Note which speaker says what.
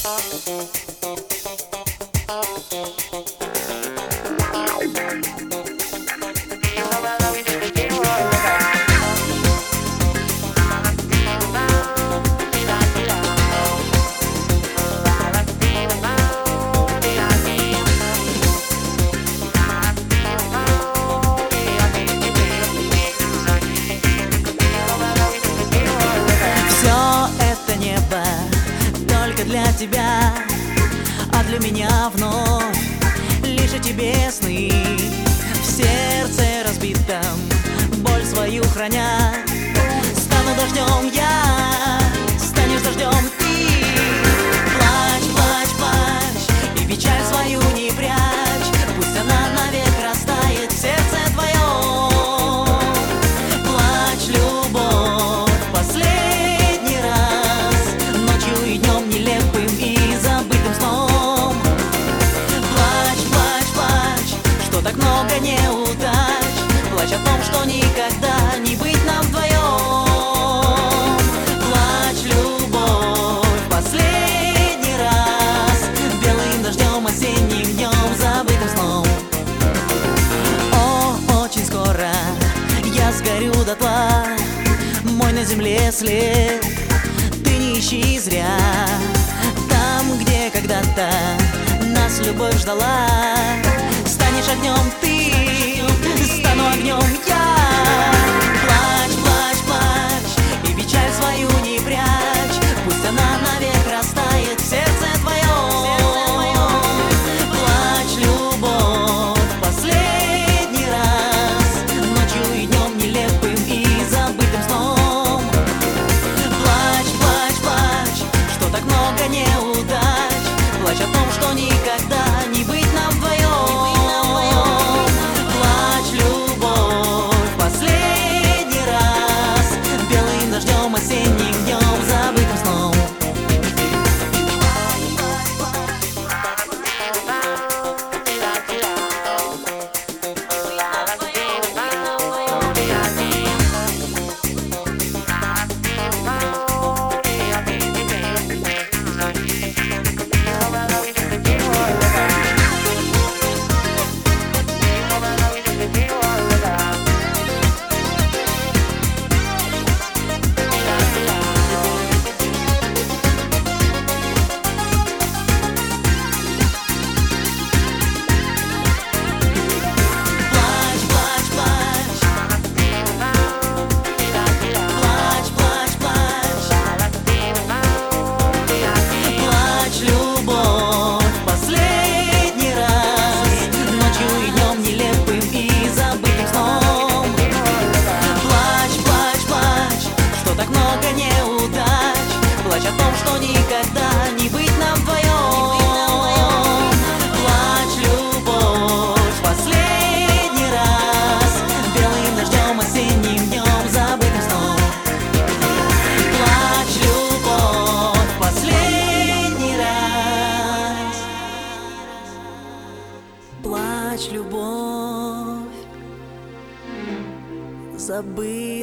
Speaker 1: Для тебя, а для меня вновь лишь о тебе сны. В сердце разбитом боль свою храня. Стану дождем я, станешь дождем ты. Плачь, плачь, плачь и печаль свою не прячь. Пусть она навек растает в сердце твоем. Плачь, любовь, последний раз, ночью и днем нелепым и забытым сном. Плачь, плачь, плачь, что так много неудач. Плачь о том, что никогда не быть нам вдвоем. Плачь, любовь, последний раз, белым дождем, осенним днем, забытым сном. О, очень скоро я сгорю дотла, мой на земле след ты не ищи зря. Там, где когда-то нас любовь ждала, станешь огнем ты, стану огнем я. Плачь, плачь, плачь и печаль свою не прячь. Пусть она навек растает в сердце твоем. Плачь, любовь, последний раз, ночью и днем нелепым и забытым сном. Плачь, плачь, плачь, что так много неудач. Плачь о том, что никогда не быть нам вдвоем. Плачь, любовь, последний раз, белым дождем, осенним днем, забытым сном. Плачь о том, что никогда не быть нам вдвоем. Плачь, любовь, последний раз, белым дождем, осенним днем, забытым сном. Плачь, любовь, последний раз. Плачь, любовь, забыть.